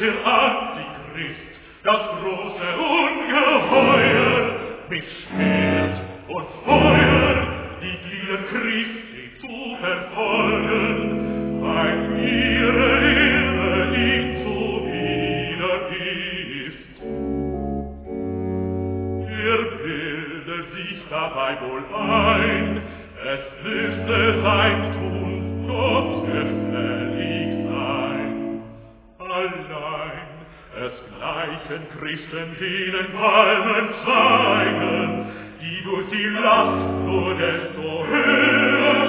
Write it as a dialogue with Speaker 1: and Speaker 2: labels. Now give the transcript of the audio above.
Speaker 1: der Antichrist, das große Ungeheuer, mit Schwert und Feuer die Glieder Christi zu verfolgen, weil ihre Lehre ihm zuwider ist. Bilde sich dabei wohl ein, es müsste sein Tun Gott gefällig sein. Allein es gleichen Christen jenen Palmen zeigen, die durch die Last nur desto höher